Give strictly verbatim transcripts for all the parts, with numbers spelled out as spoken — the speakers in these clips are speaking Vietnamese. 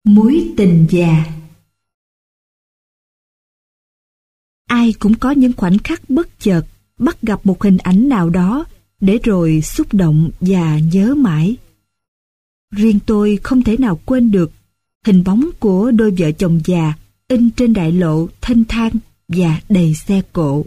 Mối tình già. Ai cũng có những khoảnh khắc bất chợt bắt gặp một hình ảnh nào đó để rồi xúc động và nhớ mãi. Riêng tôi không thể nào quên được hình bóng của đôi vợ chồng già in trên đại lộ thênh thang và đầy xe cộ.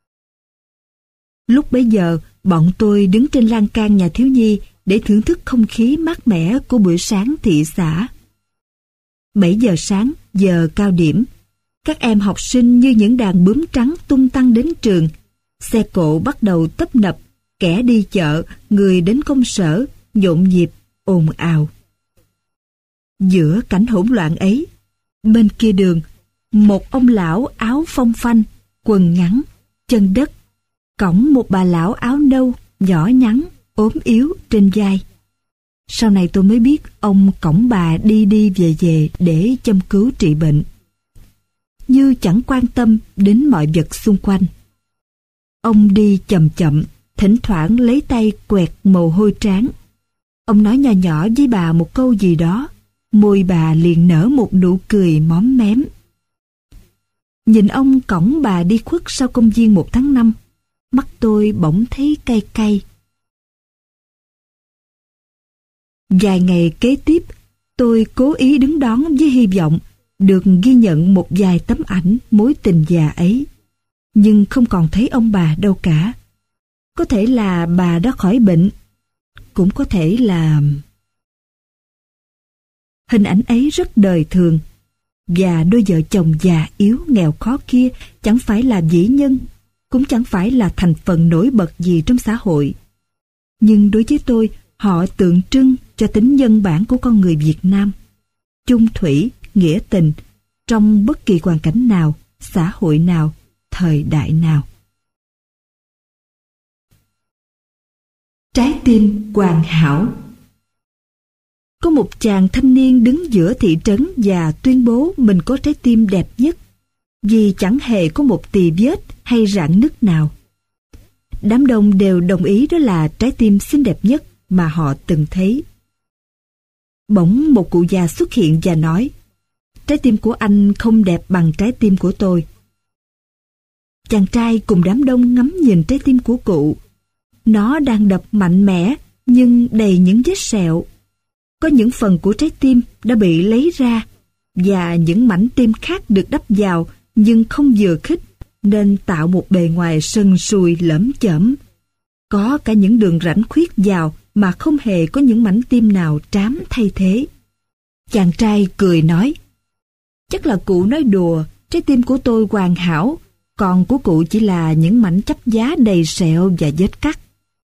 Lúc bấy giờ, bọn tôi đứng trên lan can nhà thiếu nhi để thưởng thức không khí mát mẻ của buổi sáng thị xã. bảy giờ sáng, giờ cao điểm, các em học sinh như những đàn bướm trắng tung tăng đến trường. Xe cộ bắt đầu tấp nập, kẻ đi chợ, người đến công sở, nhộn nhịp, ồn ào. Giữa cảnh hỗn loạn ấy, bên kia đường, một ông lão áo phong phanh, quần ngắn, chân đất, cõng một bà lão áo nâu, nhỏ nhắn, ốm yếu trên vai. Sau này tôi mới biết ông cõng bà đi đi về về để châm cứu trị bệnh, như chẳng quan tâm đến mọi vật xung quanh. Ông đi chậm chậm, thỉnh thoảng lấy tay quẹt mồ hôi trán. Ông nói nhỏ nhỏ với bà một câu gì đó, môi bà liền nở một nụ cười móm mém. Nhìn ông cõng bà đi khuất sau công viên một tháng năm, mắt tôi bỗng thấy cay cay. Vài ngày kế tiếp, tôi cố ý đứng đón với hy vọng được ghi nhận một vài tấm ảnh mối tình già ấy. Nhưng không còn thấy ông bà đâu cả. Có thể là bà đã khỏi bệnh, cũng có thể là... Hình ảnh ấy rất đời thường, và đôi vợ chồng già yếu nghèo khó kia chẳng phải là vĩ nhân, cũng chẳng phải là thành phần nổi bật gì trong xã hội. Nhưng đối với tôi, họ tượng trưng cho tính nhân bản của con người Việt Nam, chung thủy, nghĩa tình, trong bất kỳ hoàn cảnh nào, xã hội nào, thời đại nào. Trái tim hoàn hảo. Có một chàng thanh niên đứng giữa thị trấn và tuyên bố mình có trái tim đẹp nhất, vì chẳng hề có một tì vết hay rạn nứt nào. Đám đông đều đồng ý đó là trái tim xinh đẹp nhất mà họ từng thấy. Bỗng một cụ già xuất hiện và nói, trái tim của anh không đẹp bằng trái tim của tôi. Chàng trai cùng đám đông ngắm nhìn trái tim của cụ. Nó đang đập mạnh mẽ nhưng đầy những vết sẹo. Có những phần của trái tim đã bị lấy ra, và những mảnh tim khác được đắp vào nhưng không vừa khít, nên tạo một bề ngoài sần sùi lởm chởm. Có cả những đường rãnh khuyết vào mà không hề có những mảnh tim nào trám thay thế. Chàng trai cười nói, chắc là cụ nói đùa, trái tim của tôi hoàn hảo, còn của cụ chỉ là những mảnh chắp vá đầy sẹo và vết cắt.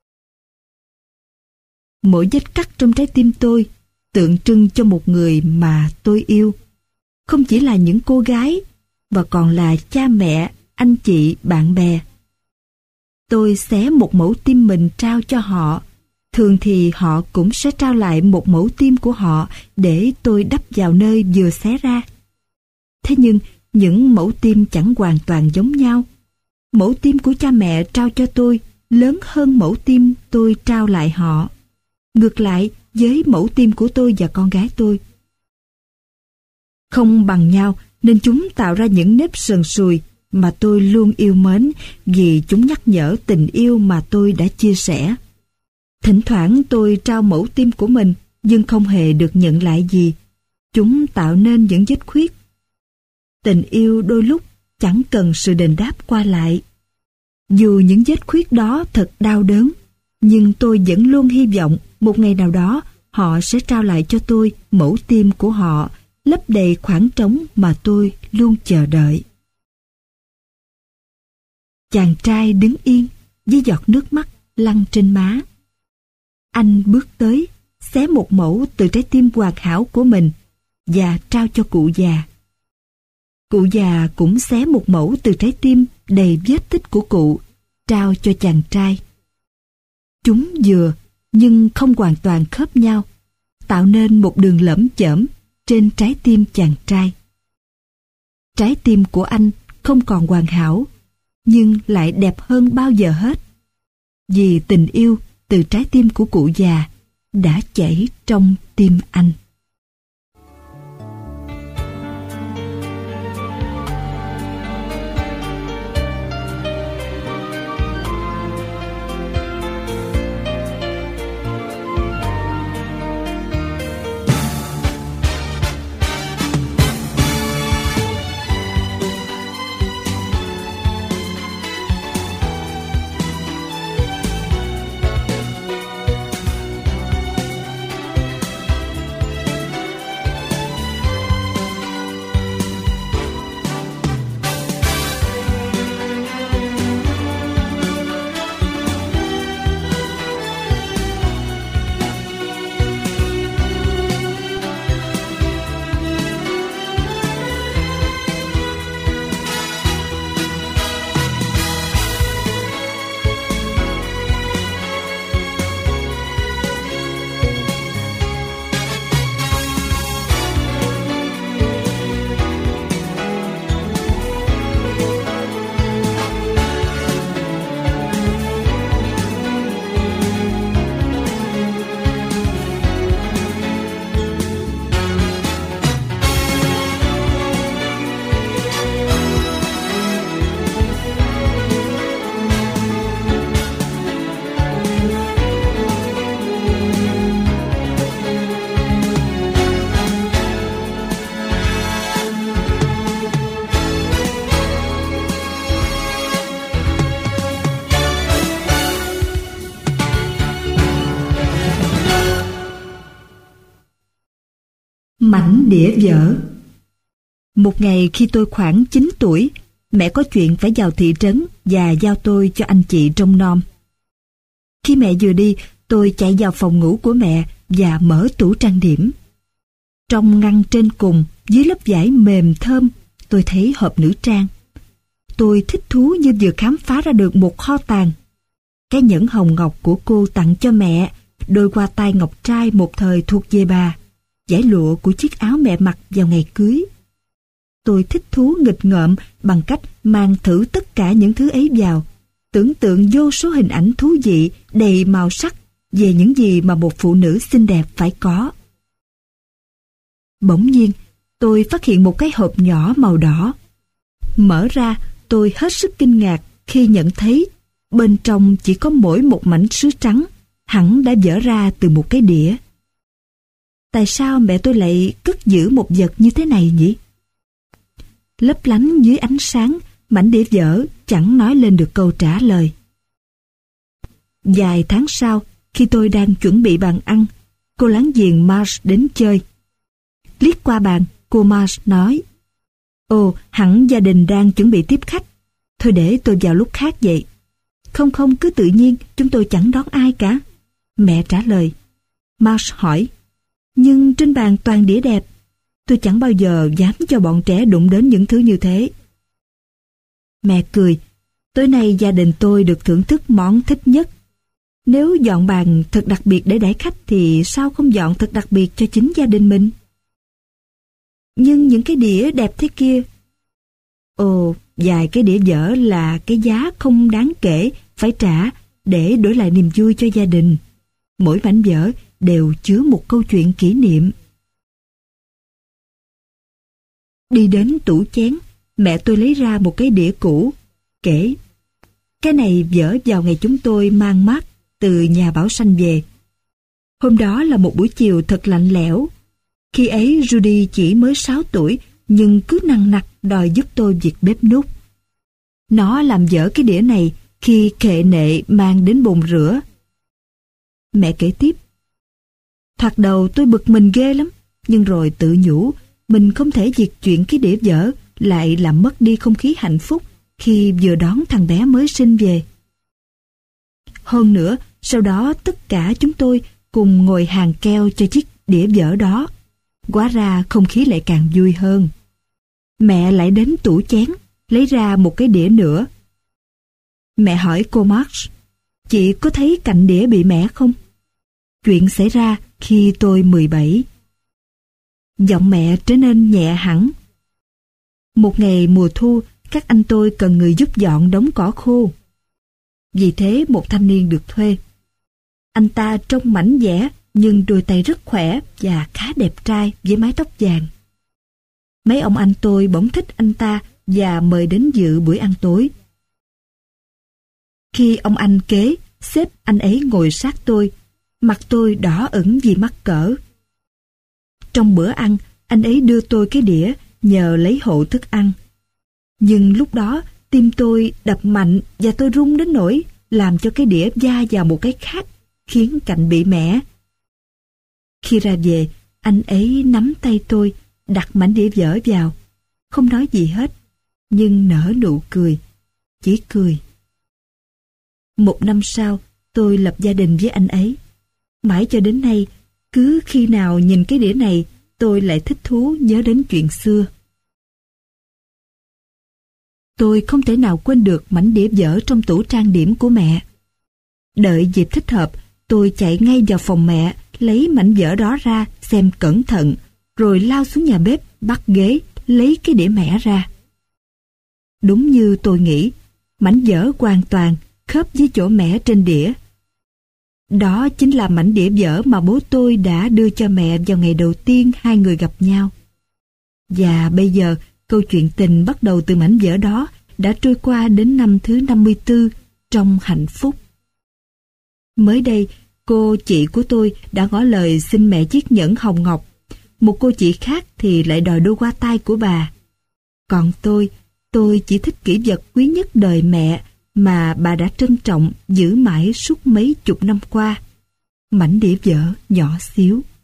Mỗi vết cắt trong trái tim tôi tượng trưng cho một người mà tôi yêu. Không chỉ là những cô gái, mà còn là cha mẹ, anh chị, bạn bè. Tôi xé một mẫu tim mình trao cho họ. Thường thì họ cũng sẽ trao lại một mẫu tim của họ để tôi đắp vào nơi vừa xé ra. Thế nhưng, những mẫu tim chẳng hoàn toàn giống nhau. Mẫu tim của cha mẹ trao cho tôi lớn hơn mẫu tim tôi trao lại họ. Ngược lại với mẫu tim của tôi và con gái tôi. Không bằng nhau nên chúng tạo ra những nếp sần sùi mà tôi luôn yêu mến, vì chúng nhắc nhở tình yêu mà tôi đã chia sẻ. Thỉnh thoảng tôi trao mẫu tim của mình nhưng không hề được nhận lại gì. Chúng tạo nên những vết khuyết. Tình yêu đôi lúc chẳng cần sự đền đáp qua lại. Dù những vết khuyết đó thật đau đớn, nhưng tôi vẫn luôn hy vọng một ngày nào đó họ sẽ trao lại cho tôi mẫu tim của họ, lấp đầy khoảng trống mà tôi luôn chờ đợi. Chàng trai đứng yên với giọt nước mắt lăn trên má. Anh bước tới, xé một mẫu từ trái tim hoàn hảo của mình và trao cho cụ già. Cụ già cũng xé một mẫu từ trái tim đầy vết tích của cụ, trao cho chàng trai. Chúng vừa nhưng không hoàn toàn khớp nhau, tạo nên một đường lởm chởm trên trái tim chàng trai. Trái tim của anh không còn hoàn hảo, nhưng lại đẹp hơn bao giờ hết, vì tình yêu từ trái tim của cụ già đã chảy trong tim anh. Mảnh đĩa vỡ. Một ngày khi tôi khoảng chín tuổi, mẹ có chuyện phải vào thị trấn và giao tôi cho anh chị trông nom. Khi mẹ vừa đi, tôi chạy vào phòng ngủ của mẹ và mở tủ trang điểm. Trong ngăn trên cùng, dưới lớp vải mềm thơm, tôi thấy hộp nữ trang. Tôi thích thú như vừa khám phá ra được một kho tàng. Cái nhẫn hồng ngọc của cô tặng cho mẹ, đôi hoa tai ngọc trai một thời thuộc về bà, dải lụa của chiếc áo mẹ mặc vào ngày cưới. Tôi thích thú nghịch ngợm bằng cách mang thử tất cả những thứ ấy vào, tưởng tượng vô số hình ảnh thú vị, đầy màu sắc về những gì mà một phụ nữ xinh đẹp phải có. Bỗng nhiên, tôi phát hiện một cái hộp nhỏ màu đỏ. Mở ra, tôi hết sức kinh ngạc khi nhận thấy bên trong chỉ có mỗi một mảnh sứ trắng, hẳn đã vỡ ra từ một cái đĩa. Tại sao mẹ tôi lại cất giữ một vật như thế này nhỉ? Lấp lánh dưới ánh sáng, mảnh đĩa vỡ chẳng nói lên được câu trả lời. Vài tháng sau, khi tôi đang chuẩn bị bàn ăn, cô láng giềng Marge đến chơi. Liếc qua bàn, cô Marge nói: "Ồ, hẳn gia đình đang chuẩn bị tiếp khách. Thôi để tôi vào lúc khác vậy." "Không không, cứ tự nhiên, chúng tôi chẳng đón ai cả," mẹ trả lời. Marge hỏi: "Nhưng trên bàn toàn đĩa đẹp. Tôi chẳng bao giờ dám cho bọn trẻ đụng đến những thứ như thế." Mẹ cười: "Tối nay gia đình tôi được thưởng thức món thích nhất. Nếu dọn bàn thật đặc biệt để đãi khách thì sao không dọn thật đặc biệt cho chính gia đình mình?" "Nhưng những cái đĩa đẹp thế kia..." "Ồ, vài cái đĩa vỡ là cái giá không đáng kể phải trả để đổi lại niềm vui cho gia đình. Mỗi mảnh vỡ đều chứa một câu chuyện kỷ niệm." Đi đến tủ chén, mẹ tôi lấy ra một cái đĩa cũ, kể: "Cái này vỡ vào ngày chúng tôi mang mát từ nhà Bảo Sanh về. Hôm đó là một buổi chiều thật lạnh lẽo. Khi ấy Judy chỉ mới sáu tuổi, nhưng cứ nằng nặc đòi giúp tôi việc bếp núc. Nó làm vỡ cái đĩa này khi khệ nệ mang đến bồn rửa." Mẹ kể tiếp: "Thoạt đầu tôi bực mình ghê lắm, nhưng rồi tự nhủ mình không thể việc chuyện cái đĩa vỡ lại làm mất đi không khí hạnh phúc khi vừa đón thằng bé mới sinh về. Hơn nữa, sau đó tất cả chúng tôi cùng ngồi hàng keo cho chiếc đĩa vỡ đó. Hóa ra không khí lại càng vui hơn." Mẹ lại đến tủ chén, lấy ra một cái đĩa nữa. Mẹ hỏi cô Marge: "Chị có thấy cạnh đĩa bị mẻ không?" Chuyện xảy ra khi tôi mười bảy. Giọng mẹ trở nên nhẹ hẳn. Một ngày mùa thu, các anh tôi cần người giúp dọn đống cỏ khô. Vì thế một thanh niên được thuê. Anh ta trông mảnh dẻ nhưng đôi tay rất khỏe và khá đẹp trai với mái tóc vàng. Mấy ông anh tôi bỗng thích anh ta và mời đến dự buổi ăn tối. Khi ông anh kế xếp anh ấy ngồi sát tôi, mặt tôi đỏ ửng vì mắc cỡ. Trong bữa ăn, anh ấy đưa tôi cái đĩa nhờ lấy hộ thức ăn. Nhưng lúc đó tim tôi đập mạnh và tôi run đến nỗi làm cho cái đĩa va vào một cái khác, khiến cạnh bị mẻ. Khi ra về, anh ấy nắm tay tôi, đặt mảnh đĩa vỡ vào, không nói gì hết, nhưng nở nụ cười, chỉ cười. Một năm sau, tôi lập gia đình với anh ấy. Mãi cho đến nay, cứ khi nào nhìn cái đĩa này, tôi lại thích thú nhớ đến chuyện xưa. Tôi không thể nào quên được mảnh đĩa vỡ trong tủ trang điểm của mẹ. Đợi dịp thích hợp, tôi chạy ngay vào phòng mẹ, lấy mảnh vỡ đó ra xem cẩn thận, rồi lao xuống nhà bếp, bắt ghế, lấy cái đĩa mẻ ra. Đúng như tôi nghĩ, mảnh vỡ hoàn toàn khớp với chỗ mẻ trên đĩa. Đó chính là mảnh đĩa vỡ mà bố tôi đã đưa cho mẹ vào ngày đầu tiên hai người gặp nhau. Và bây giờ, câu chuyện tình bắt đầu từ mảnh vỡ đó đã trôi qua đến năm thứ năm mươi tư trong hạnh phúc. Mới đây, cô chị của tôi đã ngỏ lời xin mẹ chiếc nhẫn hồng ngọc. Một cô chị khác thì lại đòi đôi hoa tai của bà. Còn tôi, tôi chỉ thích kỷ vật quý nhất đời mẹ mà bà đã trân trọng giữ mãi suốt mấy chục năm qua. Mảnh đĩa vỡ nhỏ xíu.